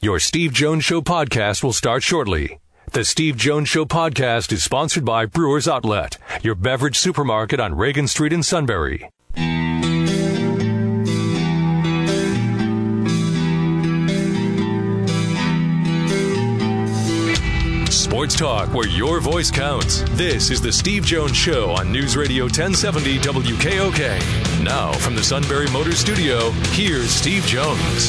Your Steve Jones Show podcast will start shortly. The Steve Jones Show podcast is sponsored by Brewers Outlet, your beverage supermarket on Reagan Street in Sunbury. Sports talk where your voice counts. This is the Steve Jones Show on News Radio 1070 WKOK. Now from the Sunbury Motors Studio, here's Steve Jones.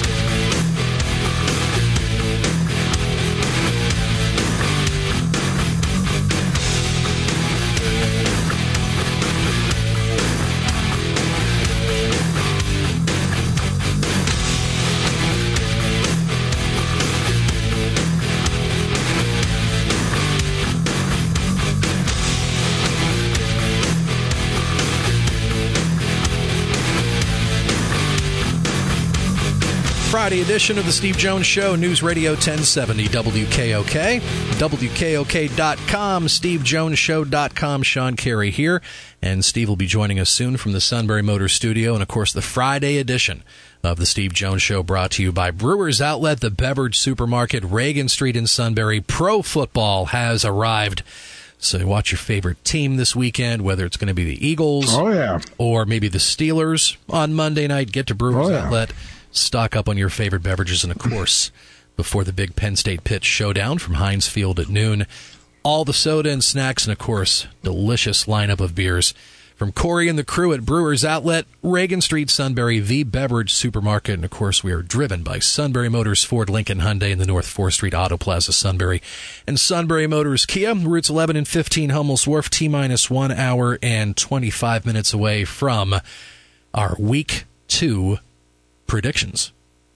Friday edition of the Steve Jones Show, News Radio 1070 WKOK, WKOK.com, SteveJonesShow.com. Sean Carey here, and Steve will be joining us soon from the Sunbury Motors Studio, and of course the Friday edition of the Steve Jones Show brought to you by Brewers Outlet, the beverage supermarket, Reagan Street in Sunbury. Pro football has arrived. So watch your favorite team this weekend, whether it's going to be the Eagles or maybe the Steelers on Monday night. Get to Brewers Outlet. Stock up on your favorite beverages, and of course, before the big Penn State Pitt showdown from Heinz Field at noon, all the soda and snacks, and of course, delicious lineup of beers from Corey and the crew at Brewers Outlet, Reagan Street, Sunbury, the beverage supermarket. And of course, we are driven by Sunbury Motors, Ford, Lincoln, Hyundai, and the North 4th Street Auto Plaza, Sunbury, and Sunbury Motors Kia, routes 11 and 15, Hummel's Wharf, T-minus 1 hour and 25 minutes away from our Week 2 predictions.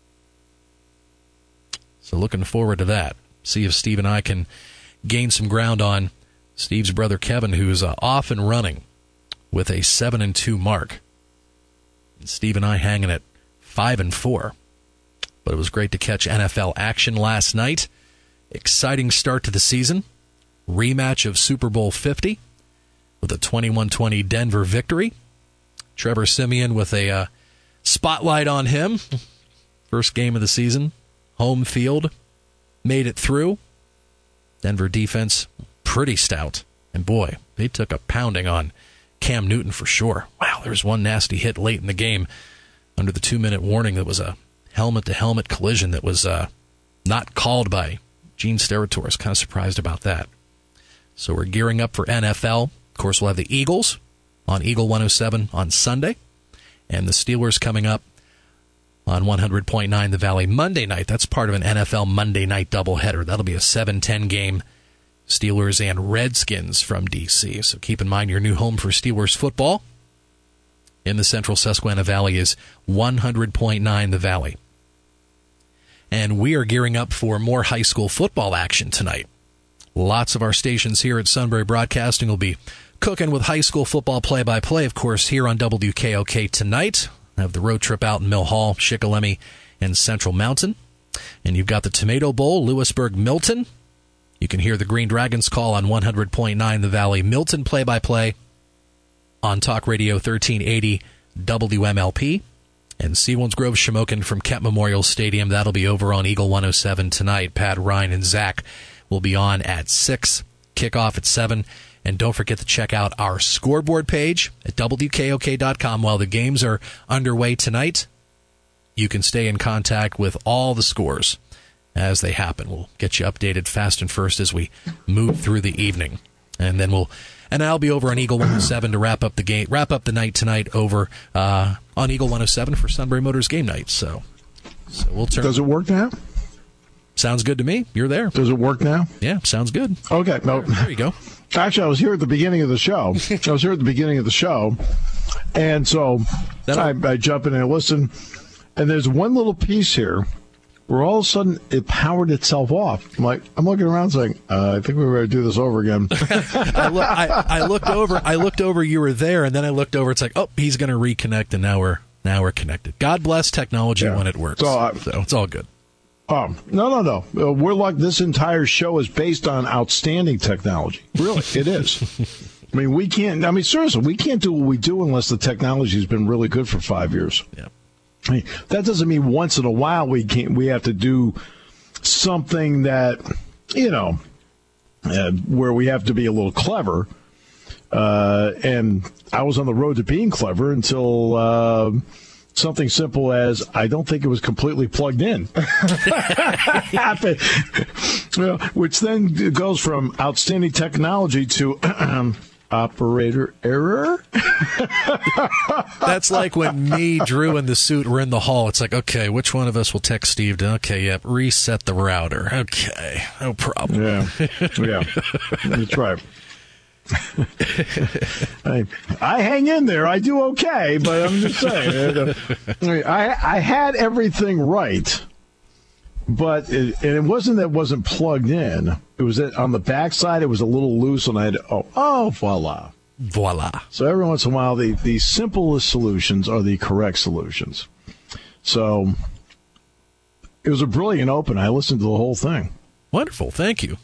So looking forward to that. See if Steve and I can gain some ground on Steve's brother Kevin, who's off and running with a 7-2 mark. And Steve and I hanging at 5-4. But it was great to catch NFL action last night. Exciting start to the season. Rematch of Super Bowl 50 with a 21-20 Denver victory. Trevor Siemian with a spotlight on him. First game of the season. Home field. Made it through. Denver defense, pretty stout. And boy, they took a pounding on Cam Newton for sure. Wow, there was one nasty hit late in the game under the 2-minute warning that was a helmet-to-helmet collision that was not called by Gene Steratore. I was kind of surprised about that. So we're gearing up for NFL. Of course, we'll have the Eagles on Eagle 107 on Sunday. And the Steelers coming up on 100.9 The Valley Monday night. That's part of an NFL Monday night doubleheader. That'll be a 7-10 game, Steelers and Redskins from D.C. So keep in mind your new home for Steelers football in the central Susquehanna Valley is 100.9 The Valley. And we are gearing up for more high school football action tonight. Lots of our stations here at Sunbury Broadcasting will be cooking with high school football play-by-play, of course, here on WKOK tonight. I have the road trip out in Mill Hall, Shikellamy, and Central Mountain. And you've got the Tomato Bowl, Lewisburg-Milton. You can hear the Green Dragons call on 100.9 The Valley Milton play-by-play on Talk Radio 1380 WMLP. And Selinsgrove Shamokin from Kent Memorial Stadium. That'll be over on Eagle 107 tonight. Pat, Ryan, and Zach will be on at 6. Kickoff at 7. And don't forget to check out our scoreboard page at WKOK.com. While the games are underway tonight, you can stay in contact with all the scores as they happen. We'll get you updated fast and first as we move through the evening. And then I'll be over on Eagle 107 to wrap up the night tonight over on Eagle 107 for Sunbury Motors game night. So we'll turn. Does it work now? Sounds good to me. You're there. Does it work now? Yeah, sounds good. Okay. No. There you go. Actually, I was here at the beginning of the show. And so I jump in and listen. And there's one little piece here where all of a sudden it powered itself off. I'm looking around saying, I think we better do this over again. I looked over, you were there, and then I looked over, it's like, oh, he's going to reconnect, and now we're connected. God bless technology when it works. So it's all good. Oh, no. We're like, this entire show is based on outstanding technology. Really, it is. Seriously, we can't do what we do unless the technology has been really good for 5 years. Yeah. That doesn't mean once in a while we have to do something that, where we have to be a little clever. And I was on the road to being clever until something simple as I don't think it was completely plugged in. Happened. Which then goes from outstanding technology to operator error. That's like when me, Drew, and the suit were in the hall. It's like, okay, which one of us will text Steve? Okay, yep, reset the router. Okay, no problem. Yeah, that's right. I hang in there. I do okay, but I'm just saying. I had everything right, but it wasn't that it wasn't plugged in. It was that on the backside, it was a little loose, and I had voila. So every once in a while, the simplest solutions are the correct solutions. So it was a brilliant open. I listened to the whole thing. Wonderful. Thank you.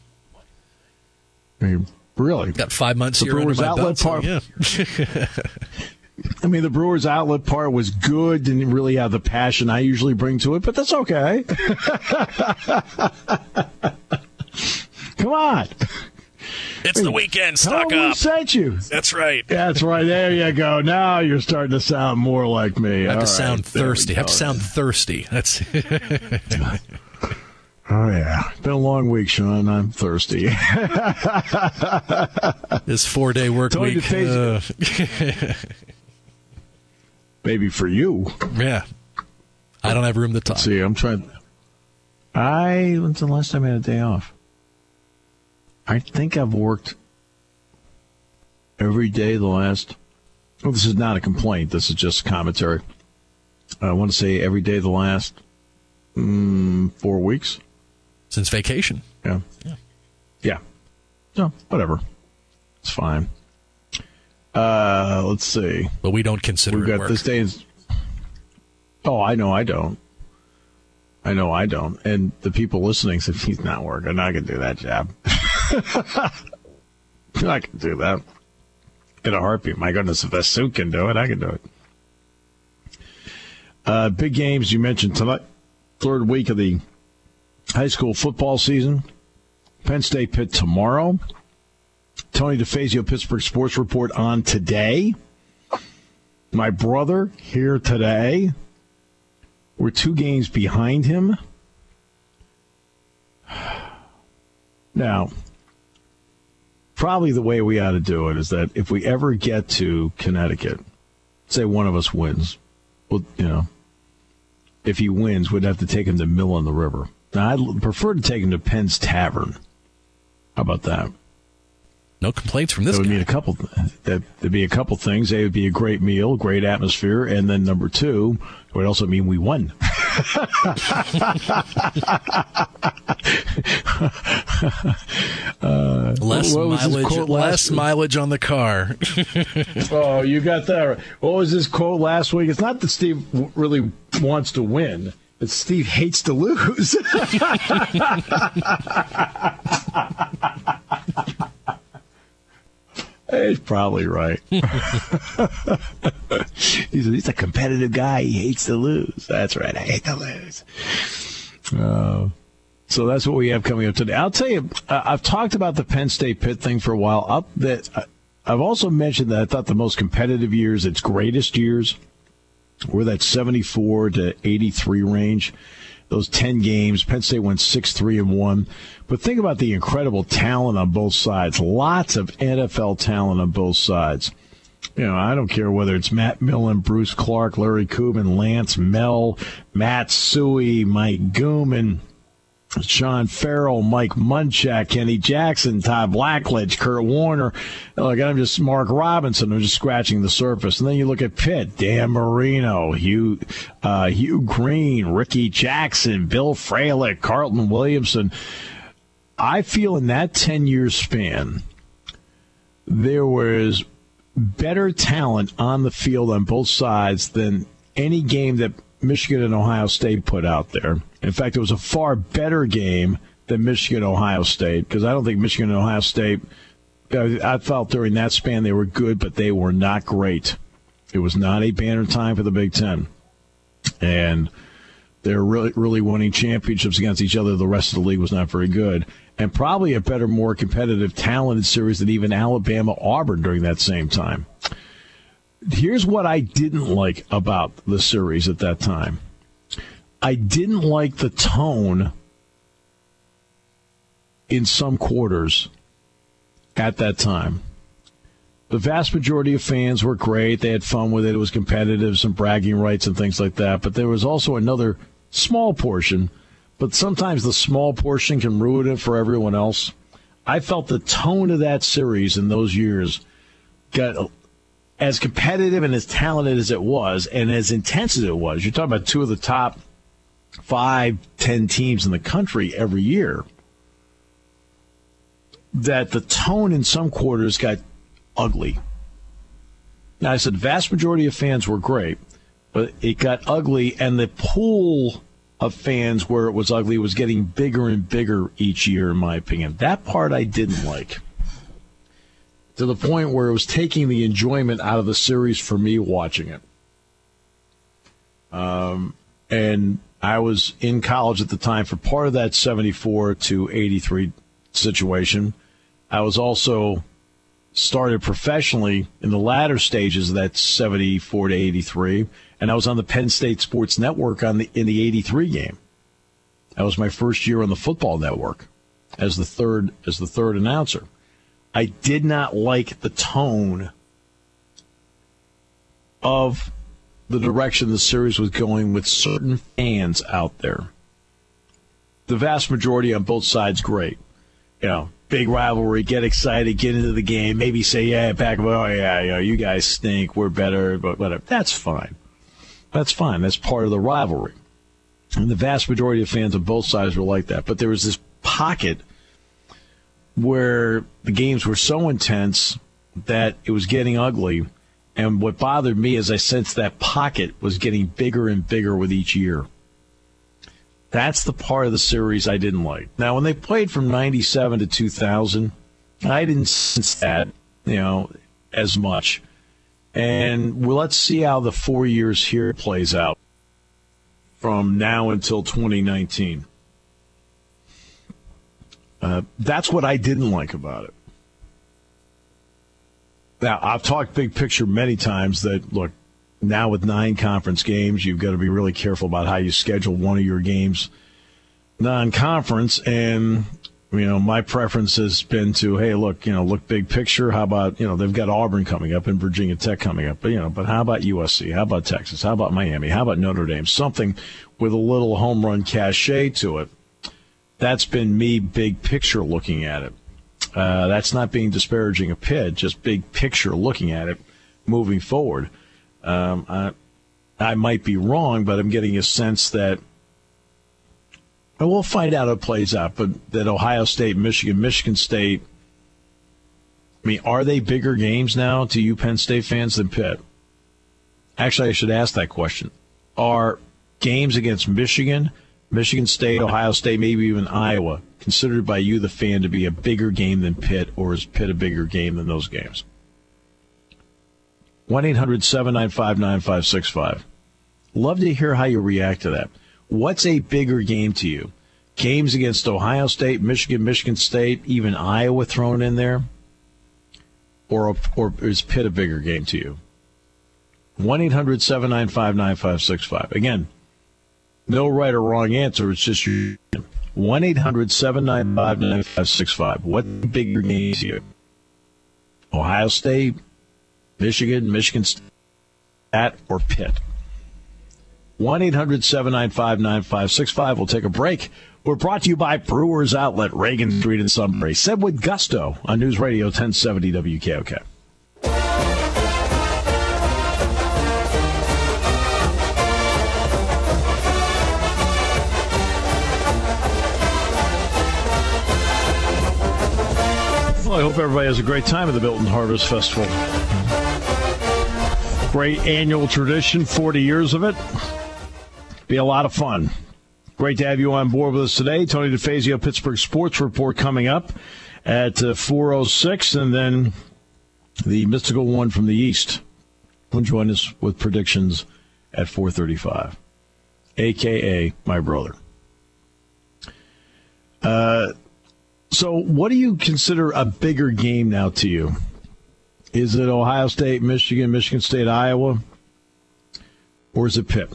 Really? Got 5 months the here under Brewers my outlet belt. part. Yeah. I mean, the Brewers outlet part was good. Didn't really have the passion I usually bring to it, but that's okay. Come on. It's the weekend. Stock Tell 'em we up. sent you. That's right. That's right. There you go. Now you're starting to sound more like me. I have All to sound right, there we thirsty. go. Have to sound thirsty. That's. Oh, yeah. It's been a long week, Sean. I'm thirsty. This 4-day work Tony week. Maybe for you. Yeah. I don't have room to talk. See, I'm trying. When's the last time I had a day off? I think I've worked every day the last. Well, this is not a complaint. This is just commentary. I want to say every day the last 4 weeks. Since vacation. Yeah. No, whatever. It's fine. Let's see. But we don't consider We've it got work. this day. Oh, I know I don't. And the people listening said, he's not working. I can do that job. I can do that. In a heartbeat. My goodness, if that suit can do it, I can do it. Big games you mentioned tonight. Third week of the high school football season. Penn State Pitt tomorrow. Tony DeFazio, Pittsburgh Sports Report on today. My brother here today. We're 2 games behind him. Now, probably the way we ought to do it is that if we ever get to Connecticut, say one of us wins, well, if he wins, we'd have to take him to Mill on the River. Now, I'd prefer to take him to Penn's Tavern. How about that? No complaints from this That would guy. mean there'd be a couple things. A, it would be a great meal, great atmosphere, and then number 2, it would also mean we won. Less mileage on the car. Oh, you got that right. What was his quote last week? It's not that Steve really wants to win. It's Steve hates to lose. He's probably right. He's a competitive guy. He hates to lose. That's right. I hate to lose. So that's what we have coming up today. I'll tell you, I've talked about the Penn State Pitt thing for a while. I've also mentioned that I thought the most competitive years, its greatest years, were that 74 to 83 range. Those 10 games, Penn State went 6-3-1. But think about the incredible talent on both sides. Lots of NFL talent on both sides. I don't care whether it's Matt Millen, Bruce Clark, Larry Kubin, Lance Mel, Matt Suhey, Mike Gooman, Sean Farrell, Mike Munchak, Kenny Jackson, Todd Blackledge, Kurt Warner. Mark Robinson. I'm just scratching the surface. And then you look at Pitt, Dan Marino, Hugh Green, Ricky Jackson, Bill Fralick, Carlton Williamson. I feel in that 10-year span, there was better talent on the field on both sides than any game that Michigan and Ohio State put out there. In fact, it was a far better game than Michigan-Ohio State, because I don't think Michigan and Ohio State, I felt during that span they were good, but they were not great. It was not a banner time for the Big Ten. And They're really winning championships against each other. The rest of the league was not very good. And probably a better, more competitive, talented series than even Alabama-Auburn during that same time. Here's what I didn't like about the series at that time. I didn't like the tone in some quarters at that time. The vast majority of fans were great. They had fun with it. It was competitive, some bragging rights and things like that. But there was also another small portion, but sometimes the small portion can ruin it for everyone else. I felt the tone of that series in those years got as competitive and as talented as it was and as intense as it was. You're talking about two of the top 5-10 teams in the country every year. That the tone in some quarters got ugly. Now, I said the vast majority of fans were great, but it got ugly, and the pool of fans where it was ugly was getting bigger and bigger each year, in my opinion. That part I didn't like, to the point where it was taking the enjoyment out of the series for me watching it. And I was in college at the time for part of that 74 to 83 situation. I was also started professionally in the latter stages of that 74 to 83, and I was on the Penn State Sports Network in the 83 game. That was my first year on the football network as the third announcer. I did not like the tone of the direction the series was going with certain fans out there. The vast majority on both sides, great. You know, big rivalry, get excited, get into the game, maybe say, yeah, back, oh, yeah, you guys stink, we're better, but whatever. That's fine. That's fine. That's part of the rivalry. And the vast majority of fans on both sides were like that. But there was this pocket where the games were so intense that it was getting ugly. And what bothered me is I sensed that pocket was getting bigger and bigger with each year. That's the part of the series I didn't like. Now, when they played from 97 to 2000, I didn't sense that, as much. And let's see how the 4 years here plays out from now until 2019. That's what I didn't like about it. Now, I've talked big picture many times that, look, now with 9 conference games, you've got to be really careful about how you schedule one of your games non-conference. And, my preference has been to, hey, look big picture. How about, they've got Auburn coming up and Virginia Tech coming up. But how about USC? How about Texas? How about Miami? How about Notre Dame? Something with a little home run cachet to it. That's been me big picture looking at it. That's not being disparaging of Pitt, just big picture looking at it moving forward. I might be wrong, but I'm getting a sense that, and we'll find out how it plays out, but that Ohio State, Michigan State, are they bigger games now to you Penn State fans than Pitt? Actually, I should ask that question. Are games against Michigan State, Ohio State, maybe even Iowa, considered by you, the fan, to be a bigger game than Pitt, or is Pitt a bigger game than those games? 1-800-795-9565. Love to hear how you react to that. What's a bigger game to you? Games against Ohio State, Michigan State, even Iowa thrown in there? Or is Pitt a bigger game to you? 1-800-795-9565. Again, no right or wrong answer. It's just your 1-800-795-9565. What's a bigger game to you? Ohio State, Michigan State, or Pitt? 1-800-795-9565. We'll take a break. We're brought to you by Brewers Outlet, Reagan Street in Sunbury. Said with gusto on News Radio 1070 WKOK. Well, I hope everybody has a great time at the Milton Harvest Festival. Great annual tradition, 40 years of it. Be a lot of fun. Great to have you on board with us today. Tony DeFazio, Pittsburgh Sports Report coming up at 4:06, and then the mystical one from the East will join us with predictions at 4:35. a.k.a. my brother. So what do you consider a bigger game now to you? Is it Ohio State, Michigan, Michigan State, Iowa? Or is it Pitt?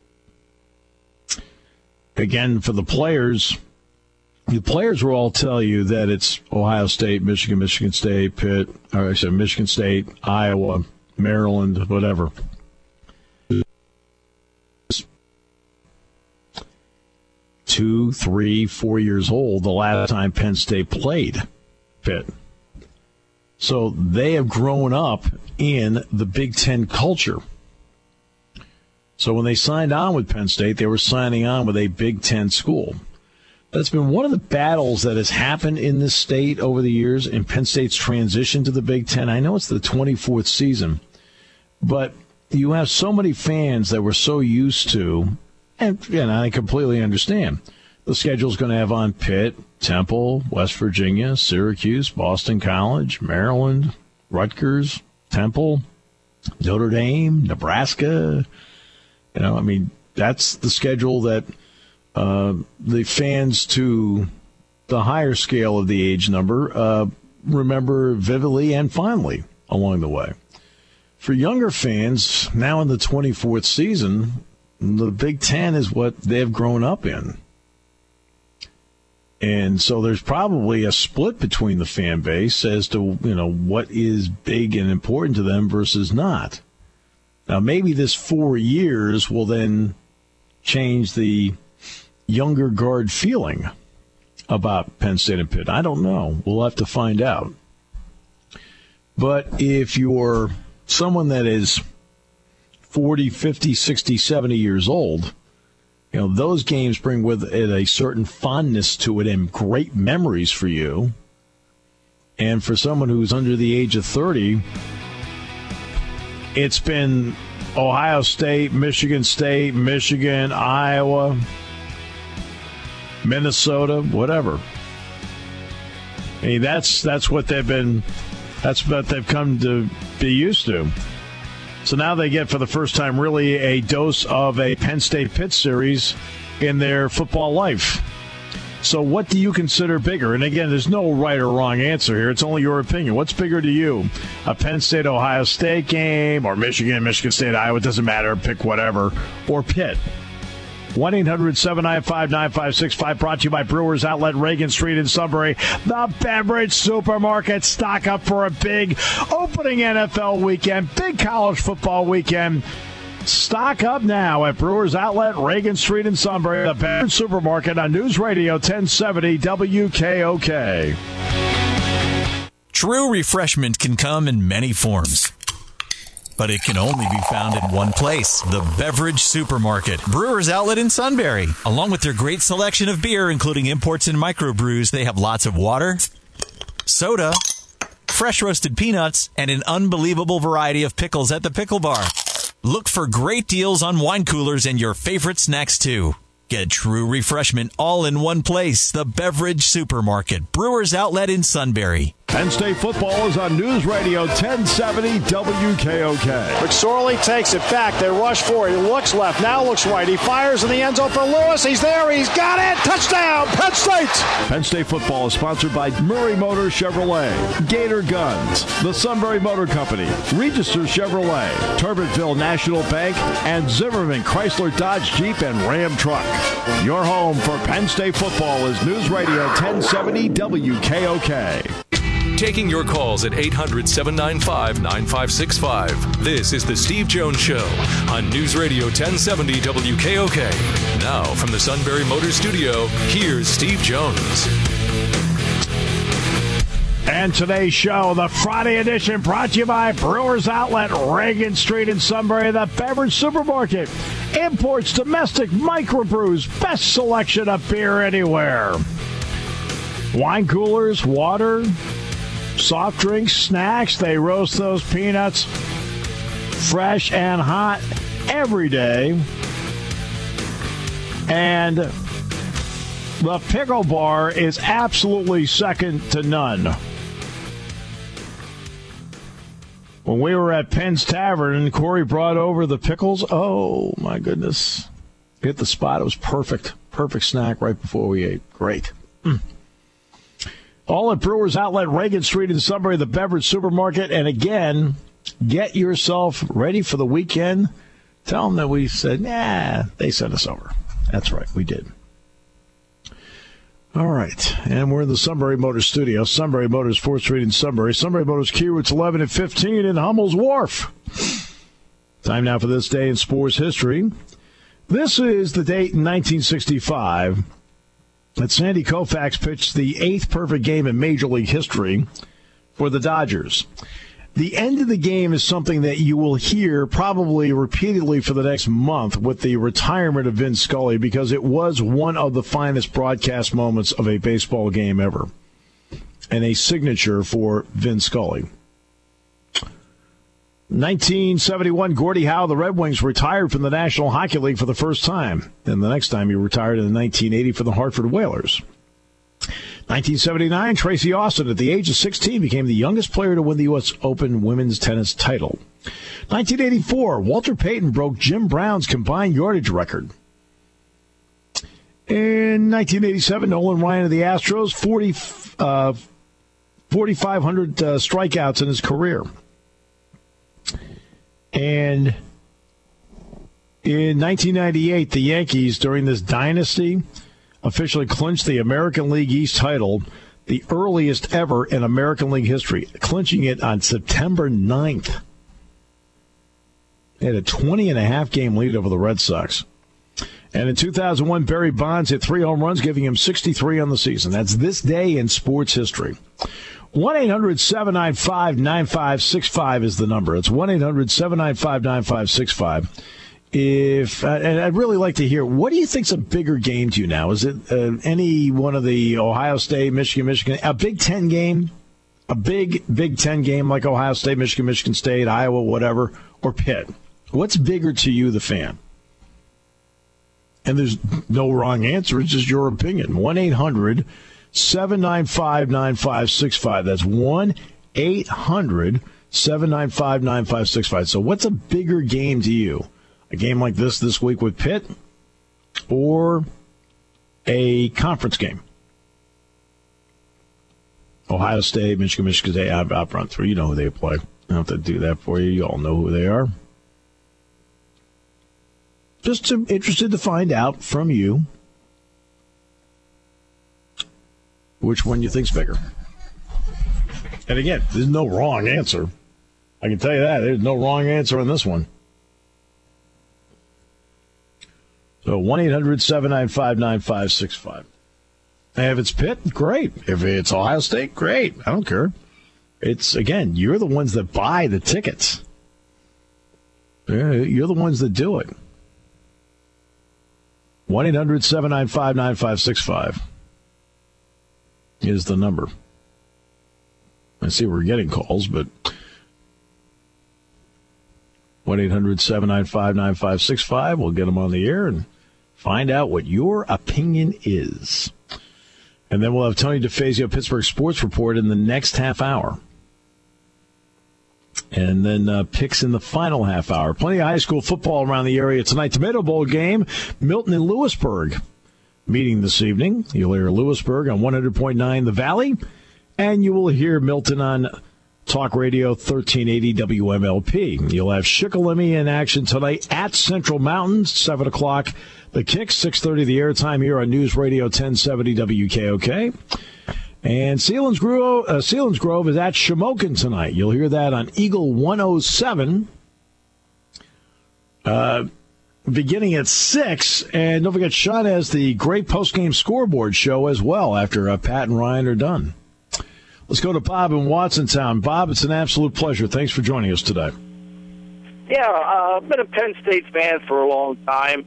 Again, for the players will all tell you that it's Ohio State, Michigan, Michigan State, Pitt, or I said Michigan State, Iowa, Maryland, whatever. 2, 3, 4 years old the last time Penn State played Pitt. So they have grown up in the Big Ten culture. So when they signed on with Penn State, they were signing on with a Big Ten school. That's been one of the battles that has happened in this state over the years in Penn State's transition to the Big Ten. I know it's the 24th season, but you have so many fans that were so used to, and I completely understand, the schedule's going to have on Pitt, Temple, West Virginia, Syracuse, Boston College, Maryland, Rutgers, Temple, Notre Dame, Nebraska. That's the schedule that the fans to the higher scale of the age number remember vividly and fondly along the way. For younger fans, now in the 24th season, the Big Ten is what they've grown up in. And so there's probably a split between the fan base as to, what is big and important to them versus not. Now, maybe this 4 years will then change the younger guard feeling about Penn State and Pitt. I don't know. We'll have to find out. But if you're someone that is 40, 50, 60, 70 years old, those games bring with it a certain fondness to it and great memories for you. And for someone who's under the age of 30, it's been Ohio State, Michigan, Iowa, Minnesota, whatever. I mean, that's what they've been. That's what they've come to be used to. So now they get, for the first time, really a dose of a Penn State-Pitt series in their football life. So what do you consider bigger? And again, there's no right or wrong answer here. It's only your opinion. What's bigger to you? A Penn State-Ohio State game, or Michigan State, Iowa, it doesn't matter, pick whatever, or Pitt? 1-800-795-9565, brought to you by Brewers Outlet, Reagan Street in Sunbury. The Beverage Supermarket. Stock up for a big opening NFL weekend, big college football weekend. Stock up now at Brewers Outlet, Reagan Street in Sunbury. The Beverage Supermarket on News Radio 1070 WKOK. True refreshment can come in many forms, but it can only be found in one place, the Beverage Supermarket. Brewers Outlet in Sunbury. Along with their great selection of beer, including imports and microbrews, they have lots of water, soda, fresh roasted peanuts, and an unbelievable variety of pickles at the pickle bar. Look for great deals on wine coolers and your favorite snacks, too. Get true refreshment all in one place, the Beverage Supermarket. Brewers Outlet in Sunbury. Penn State football is on News Radio 1070 WKOK. McSorley takes it back. They rush forward. He looks left. Now looks right. He fires in the end zone for Lewis. He's there. He's got it. Touchdown, Penn State. Penn State football is sponsored by Murray Motor Chevrolet, Gator Guns, the Sunbury Motor Company, Register Chevrolet, Turbitville National Bank, and Zimmerman Chrysler Dodge Jeep and Ram Truck. Your home for Penn State football is News Radio 1070 WKOK. Taking your calls at 800-795-9565. This is the Steve Jones Show on News Radio 1070 WKOK. Now from the Sunbury Motor Studio, here's Steve Jones. And today's show, the Friday edition, brought to you by Brewers Outlet, Reagan Street in Sunbury, the Beverage Supermarket. Imports, domestic, microbrews, best selection of beer anywhere. Wine coolers, water, soft drinks, snacks. They roast those peanuts fresh and hot every day. And the pickle bar is absolutely second to none. When we were at Penn's Tavern, Corey brought over the pickles. Oh, my goodness. Hit the spot. It was perfect. Perfect snack right before we ate. Great. All at Brewers Outlet, Reagan Street in Sunbury, the beverage supermarket. And again, get yourself ready for the weekend. Tell them that we said, they sent us over. That's right, we did. All right, and we're in the Sunbury Motors studio. Sunbury Motors, 4th Street in Sunbury. Sunbury Motors, key routes 11 and 15 in Hummel's Wharf. Time now for this day in sports history. This is the date in 1965 that Sandy Koufax pitched the 8th perfect game in Major League history for the Dodgers. The end of the game is something that you will hear probably repeatedly for the next month with the retirement of Vin Scully, because it was one of the finest broadcast moments of a baseball game ever, and a signature for Vin Scully. 1971, Gordie Howe, the Red Wings, retired from the National Hockey League for the first time. And the next time he retired in 1980 for the Hartford Whalers. 1979, Tracy Austin, at the age of 16, became the youngest player to win the U.S. Open women's tennis title. 1984, Walter Payton broke Jim Brown's combined yardage record. In 1987, Nolan Ryan of the Astros, 4,500 strikeouts in his career. And in 1998, the Yankees, during this dynasty, officially clinched the American League East title, the earliest ever in American League history, clinching it on September 9th. They had a 20.5 game lead over the Red Sox. And in 2001, Barry Bonds hit 3 home runs, giving him 63 on the season. That's this day in sports history. 1-800-795-9565 is the number. It's 1-800-795-9565. And I'd really like to hear, what do you think's a bigger game to you now? Is it any one of the Ohio State, Michigan, a Big Ten game? A Big Ten game like Ohio State, Michigan State, Iowa, whatever, or Pitt? What's bigger to you, the fan? And there's no wrong answer. It's just your opinion. 1-800-795-9565. That's 1-800-795-9565. So what's a bigger game to you? A game like this week with Pitt, or a conference game? Ohio State, Michigan State, I'll run through. You know who they play. I don't have to do that for you. You all know who they are. Just interested to find out from you which one you think's bigger. And again, there's no wrong answer. I can tell you that. There's no wrong answer on this one. So 1-800-795-9565. And if it's Pitt, great. If it's Ohio State, great. I don't care. It's, again, you're the ones that buy the tickets. You're the ones that do it. 1-800-795-9565 is the number. I see we're getting calls, but 1-800-795-9565. We'll get them on the air and find out what your opinion is. And then we'll have Tony DeFazio, Pittsburgh Sports Report, in the next half hour. And then picks in the final half hour. Plenty of high school football around the area tonight. Tomato Bowl game, Milton and Lewisburg meeting this evening. You'll hear Lewisburg on 100.9 The Valley, and you will hear Milton on Talk Radio 1380 WMLP. You'll have Shikellamy in action tonight at Central Mountain, 7 o'clock. The kick, 6:30 the airtime here on News Radio 1070 WKOK. And Sealands Grove is at Shamokin tonight. You'll hear that on Eagle 107. Beginning at 6. And don't forget, Sean has the great postgame scoreboard show as well after Pat and Ryan are done. Let's go to Bob in Watsontown. Bob, it's an absolute pleasure. Thanks for joining us today. Yeah, I've been a Penn State fan for a long time.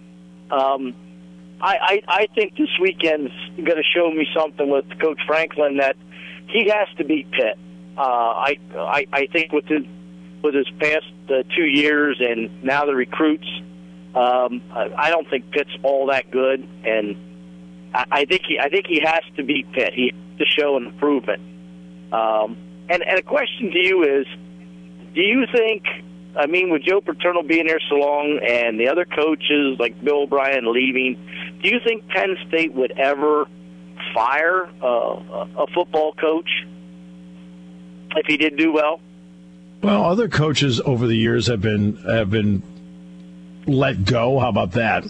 I think this weekend's going to show me something with Coach Franklin that he has to beat Pitt. I think with his past 2 years and now the recruits, I don't think Pitt's all that good, and I think he has to beat Pitt. He has to show an improvement. And a question to you is, do you think I mean, with Joe Paterno being there so long and the other coaches like Bill O'Brien leaving, do you think Penn State would ever fire a football coach if he did do well? Well, other coaches over the years have been let go. How about that?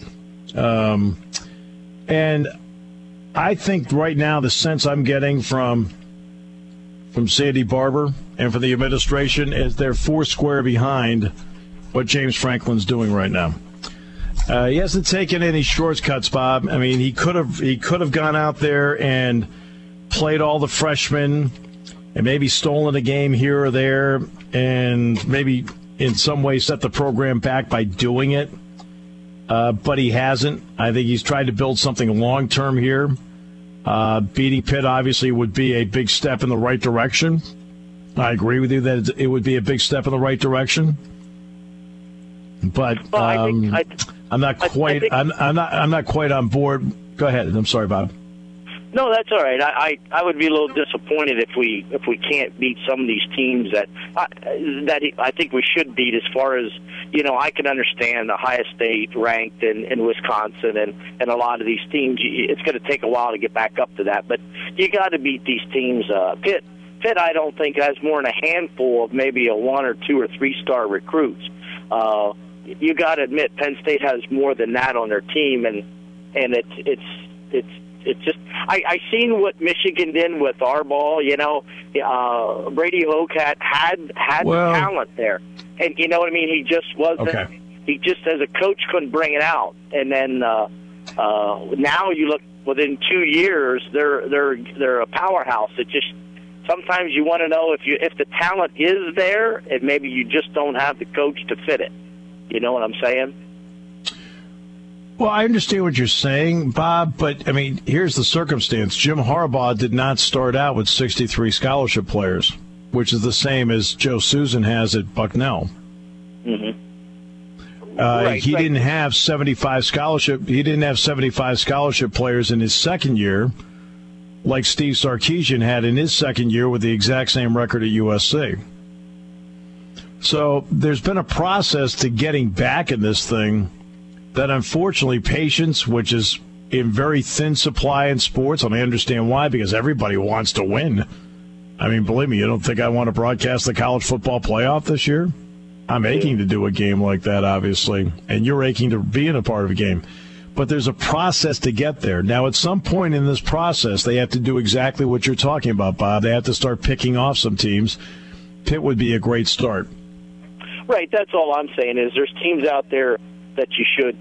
And I think right now the sense I'm getting from Sandy Barber and from the administration is they're four square behind what James Franklin's doing right now. He hasn't taken any shortcuts, Bob. I mean, he could have gone out there and played all the freshmen and maybe stolen a game here or there and maybe in some way set the program back by doing it. But he hasn't. I think he's tried to build something long-term here. Beating Pitt obviously would be a big step in the right direction. I agree with you that it would be a big step in the right direction. But I'm not quite on board. Go ahead. I'm sorry, Bob. No, that's all right. I would be a little disappointed if we can't beat some of these teams that I think we should beat. As far as, you know, I can understand Ohio State ranked in Wisconsin and a lot of these teams. It's going to take a while to get back up to that, but you got to beat these teams. Pitt, I don't think has more than a handful of maybe a 1 or 2 or 3 star recruits. You got to admit Penn State has more than that on their team, and it's just I seen what Michigan did with Harbaugh. You know, Brady Hoke had talent there, and you know what I mean. He just wasn't. Okay. He just as a coach couldn't bring it out. And then now you look within 2 years, they're a powerhouse. It just sometimes you want to know if the talent is there, and maybe you just don't have the coach to fit it. You know what I'm saying? Well, I understand what you're saying, Bob, but, I mean, here's the circumstance. Jim Harbaugh did not start out with 63 scholarship players, which is the same as Joe Susan has at Bucknell. Mm-hmm. He didn't have 75 scholarship. He didn't have 75 scholarship players in his second year, like Steve Sarkisian had in his second year with the exact same record at USC. So there's been a process to getting back in this thing that unfortunately patience, which is in very thin supply in sports, and I understand why, because everybody wants to win. I mean, believe me, you don't think I want to broadcast the college football playoff this year? I'm aching to do a game like that, obviously, and you're aching to be in a part of a game. But there's a process to get there. Now, at some point in this process, they have to do exactly what you're talking about, Bob. They have to start picking off some teams. Pitt would be a great start. Right, that's all I'm saying is there's teams out there that you should,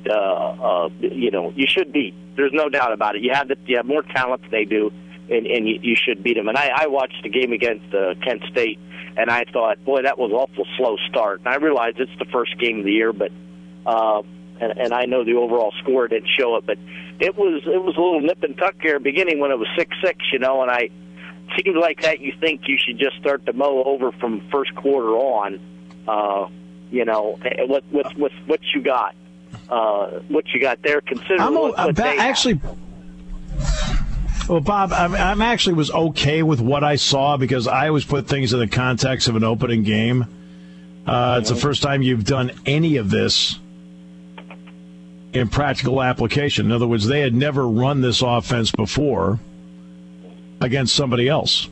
you should beat. There's no doubt about it. You have more talent than they do, and you should beat them. And I watched the game against Kent State, and I thought, boy, that was an awful slow start. And I realized it's the first game of the year, but and I know the overall score didn't show it, but it was a little nip and tuck here beginning when it was 6-6, you know. And I seemed like that. You think you should just start to mow over from first quarter on. You know what you got. What you got there, considering what they actually. Well, Bob, I'm actually was okay with what I saw because I always put things in the context of an opening game. It's the first time you've done any of this in practical application. In other words, they had never run this offense before against somebody else.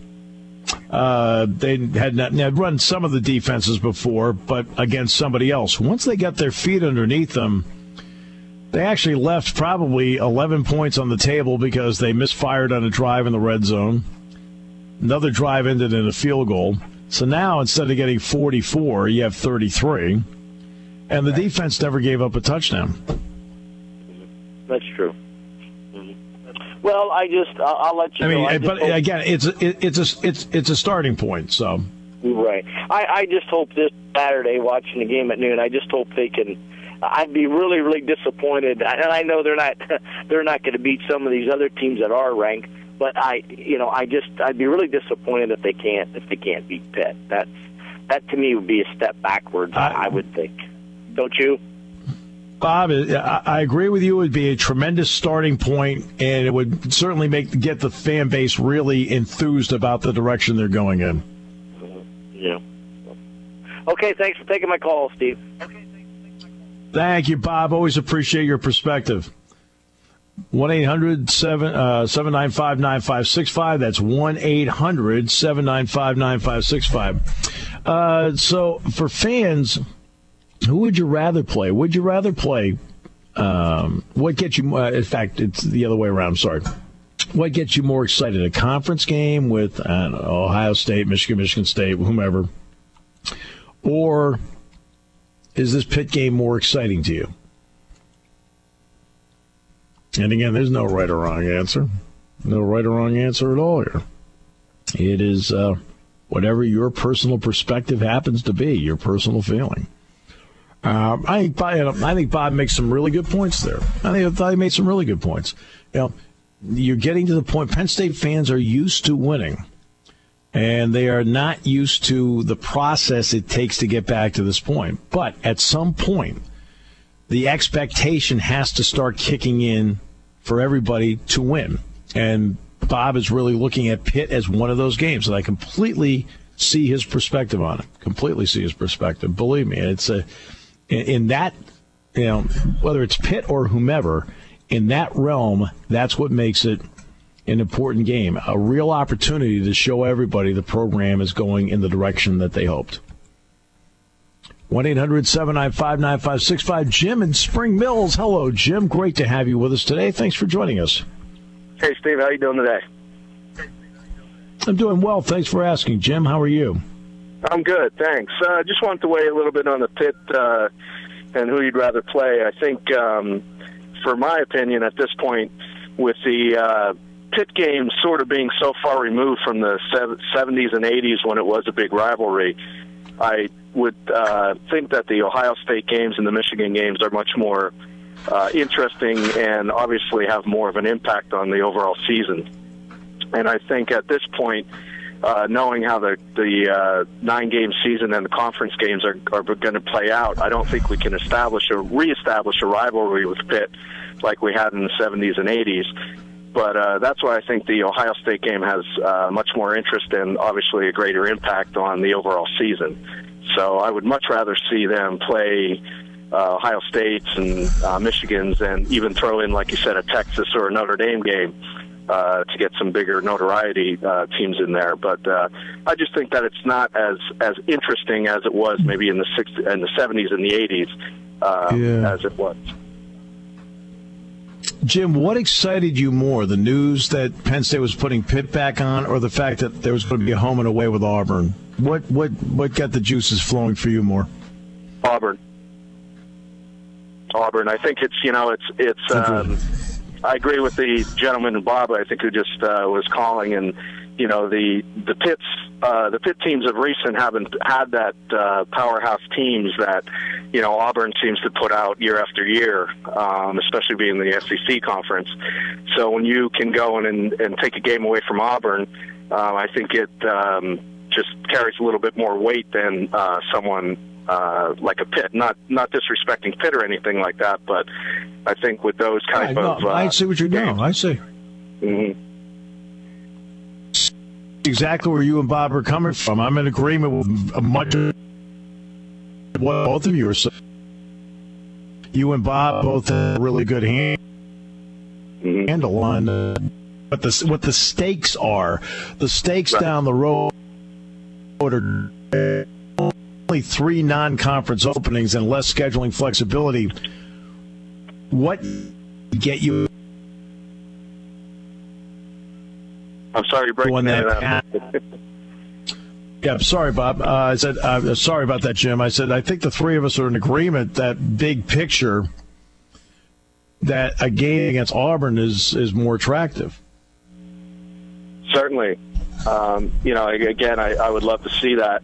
They had run some of the defenses before, but against somebody else. Once they got their feet underneath them, they actually left probably 11 points on the table because they misfired on a drive in the red zone. Another drive ended in a field goal. So now, instead of getting 44, you have 33. And the defense never gave up a touchdown. That's true. Well, I'll let you know. Again, it's a starting point. So right. I just hope this Saturday, watching the game at noon, I just hope they can. I'd be really, really disappointed, and I know they're not going to beat some of these other teams that are ranked. But I'd be really disappointed if they can't beat Pitt. That to me would be a step backwards. I would think. Don't you? Bob, I agree with you. It would be a tremendous starting point, and it would certainly get the fan base really enthused about the direction they're going in. Yeah. Okay, thanks for taking my call, Steve. Thank you, Bob. Always appreciate your perspective. 1-800-795-9565. That's 1-800-795-9565. So for fans, who would you rather play? Would you rather play? What gets you? In fact, it's the other way around. I'm sorry. What gets you more excited? A conference game with Ohio State, Michigan State, whomever, or is this Pitt game more exciting to you? And again, there's no right or wrong answer. No right or wrong answer at all here. It is whatever your personal perspective happens to be, your personal feeling. I think Bob makes some really good points there. I thought he made some really good points. You're getting to the point. Penn State fans are used to winning, and they are not used to the process it takes to get back to this point. But at some point, the expectation has to start kicking in for everybody to win. And Bob is really looking at Pitt as one of those games, and I completely see his perspective on it. Completely see his perspective. Believe me, it's in that, whether it's Pitt or whomever, in that realm, that's what makes it an important game. A real opportunity to show everybody the program is going in the direction that they hoped. 1-800-795-9565. Jim in Spring Mills. Hello, Jim. Great to have you with us today. Thanks for joining us. Hey, Steve. How you doing today? I'm doing well. Thanks for asking, Jim. How are you? I'm good, thanks. Just wanted to weigh a little bit on the Pitt and who you'd rather play. I think, for my opinion, at this point, with the Pitt game sort of being so far removed from the 70s and 80s when it was a big rivalry, I would think that the Ohio State games and the Michigan games are much more interesting and obviously have more of an impact on the overall season. And I think at this point, knowing how the 9-game season and the conference games are going to play out, I don't think we can reestablish a rivalry with Pitt like we had in the 70s and 80s. But that's why I think the Ohio State game has much more interest and obviously a greater impact on the overall season. So I would much rather see them play Ohio State's and Michigan's and even throw in, like you said, a Texas or a Notre Dame game to get some bigger notoriety teams in there. But I just think that it's not as interesting as it was maybe in the 70s and the 80s as it was. Jim, what excited you more, the news that Penn State was putting Pitt back on, or the fact that there was going to be a home and away with Auburn? What got the juices flowing for you more? Auburn. I think it's I agree with the gentleman, Bob, I think, who just was calling, and the Pitt teams of recent haven't had that powerhouse teams that Auburn seems to put out year after year, especially being the SEC conference. So when you can go and take a game away from Auburn, I think it just carries a little bit more weight than someone like a Pitt. Not disrespecting Pitt or anything like that, but I think with those type of I see what you're doing. I see. Mm-hmm. Exactly where you and Bob are coming from. I'm in agreement with much of what both of you are saying. You and Bob both have a really good handle on what the stakes are. The stakes down the road are only 3 non-conference openings and less scheduling flexibility. What get you? I'm sorry, you're breaking that. Yeah, sorry, Bob. I said sorry about that, Jim. I said I think the three of us are in agreement that big picture, that a game against Auburn is more attractive. Certainly, again, I would love to see that.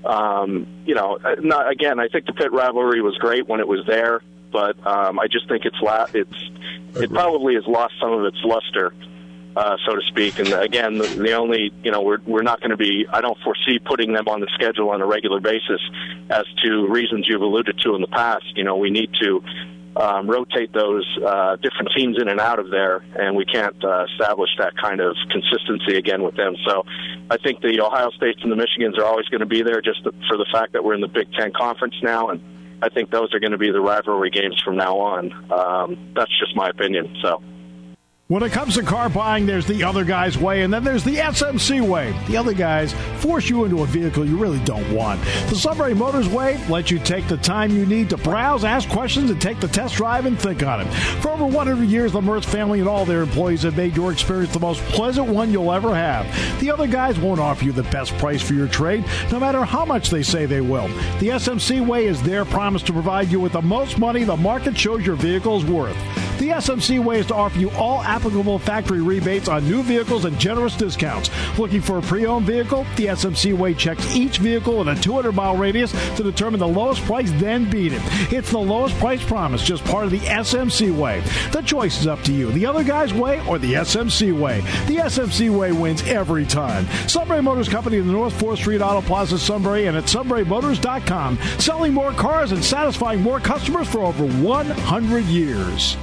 Again, I think the Pitt rivalry was great when it was there, but I just think it probably has lost some of its luster. So to speak. And again, the only, we're not going to be, I don't foresee putting them on the schedule on a regular basis as to reasons you've alluded to in the past. We need to rotate those different teams in and out of there, and we can't establish that kind of consistency again with them. So I think the Ohio States and the Michigans are always going to be there just for the fact that we're in the Big Ten Conference now, and I think those are going to be the rivalry games from now on. That's just my opinion. So. When it comes to car buying, there's the other guy's way, and then there's the SMC way. The other guys force you into a vehicle you really don't want. The Sunbury Motors way lets you take the time you need to browse, ask questions, and take the test drive and think on it. For over 100 years, the Mertz family and all their employees have made your experience the most pleasant one you'll ever have. The other guys won't offer you the best price for your trade, no matter how much they say they will. The SMC way is their promise to provide you with the most money the market shows your vehicle is worth. The SMC way is to offer you all applicable factory rebates on new vehicles and generous discounts. Looking for a pre-owned vehicle? The SMC way checks each vehicle in a 200-mile radius to determine the lowest price, then beat it. It's the lowest price promise, just part of the SMC way. The choice is up to you. The other guy's way or the SMC way. The SMC way wins every time. Sunbury Motors Company in the North 4th Street Auto Plaza, Sunbury, and at sunburymotors.com. Selling more cars and satisfying more customers for over 100 years.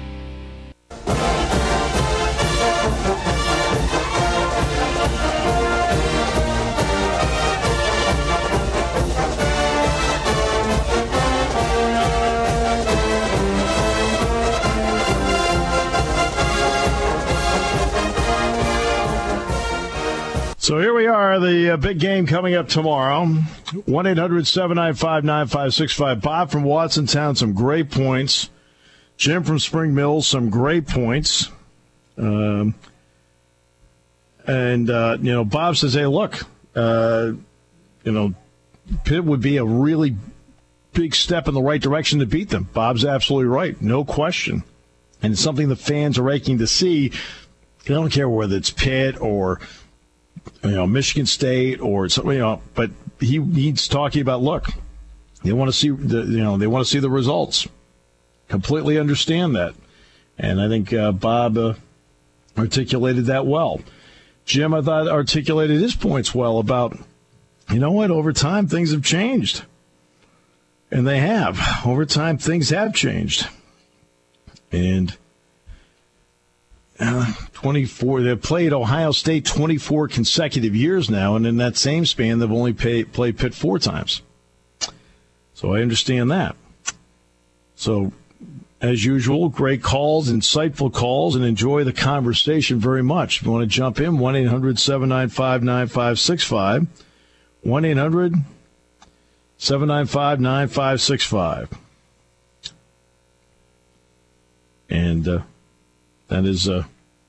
So here we are, the big game coming up tomorrow. 1-800-795-9565. Bob from Watsontown, some great points. Jim from Spring Mills, some great points. Bob says, hey, look, Pitt would be a really big step in the right direction to beat them. Bob's absolutely right, no question. And it's something the fans are aching to see. I don't care whether it's Pitt or Michigan State or but he's talking about, look, they want to see the results. Completely understand that, and I think Bob articulated that well. Jim, I thought, articulated his points well about, over time things have changed, and they have. Over time things have changed, and 24. They've played Ohio State 24 consecutive years now, and in that same span, they've only played Pitt 4 times. So I understand that. So, as usual, great calls, insightful calls, and enjoy the conversation very much. If you want to jump in, 1-800-795-9565. 1-800-795-9565. And that is, and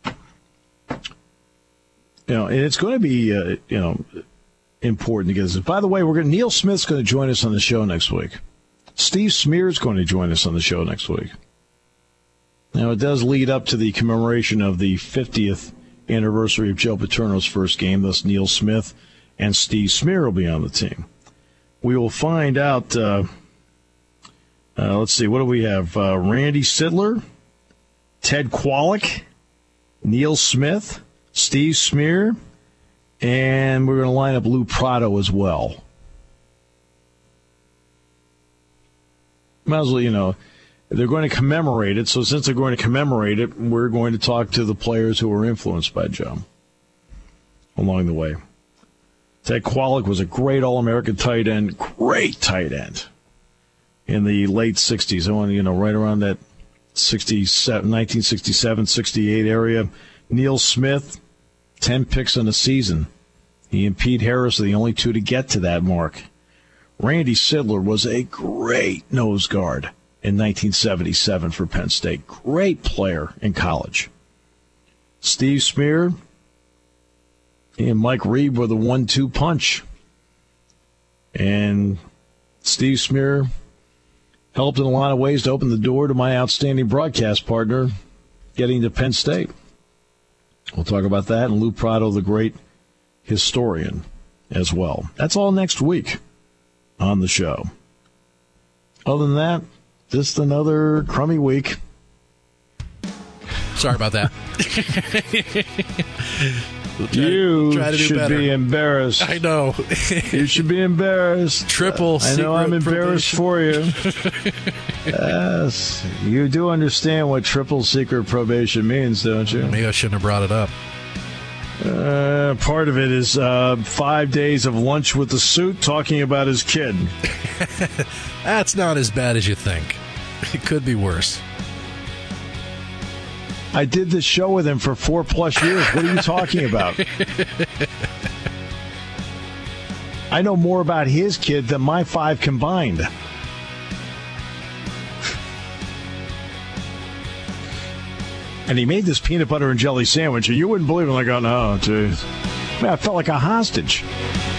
it's going to be, important to get this. By the way, Neil Smith's going to join us on the show next week. Steve Smear's going to join us on the show next week. Now, it does lead up to the commemoration of the 50th anniversary of Joe Paterno's first game. Thus, Neil Smith and Steve Smear will be on the team. We will find out, let's see, what do we have? Randy Sidler, Ted Kwolek, Neil Smith, Steve Smear, and we're going to line up Lou Prado as well. Might as well, they're going to commemorate it, so since they're going to commemorate it, we're going to talk to the players who were influenced by Joe along the way. Ted Kwolek was a great All-American tight end, in the late 60s. I want right around that 1967, 68 area. Neil Smith, 10 picks in a season. He and Pete Harris are the only two to get to that mark. Randy Sidler was a great nose guard in 1977 for Penn State. Great player in college. Steve Smear and Mike Reed were the 1-2 punch. And Steve Smear helped in a lot of ways to open the door to my outstanding broadcast partner getting to Penn State. We'll talk about that, and Lou Prado, the great historian, as well. That's all next week on the show. Other than that, just another crummy week. Sorry about that. You try to do should better. be embarrassed. I know. You should be embarrassed. Triple I know I'm secret embarrassed probation. for you. Yes. You do understand what triple secret probation means, don't you? Maybe I shouldn't have brought it up. Part of it is 5 days of lunch with the suit talking about his kid. That's not as bad as you think. It could be worse. I did this show with him for 4+ years. What are you talking about? I know more about his kid than my 5 combined. And he made this peanut butter and jelly sandwich, and you wouldn't believe it. Like, oh, no, geez. Man, I felt like a hostage.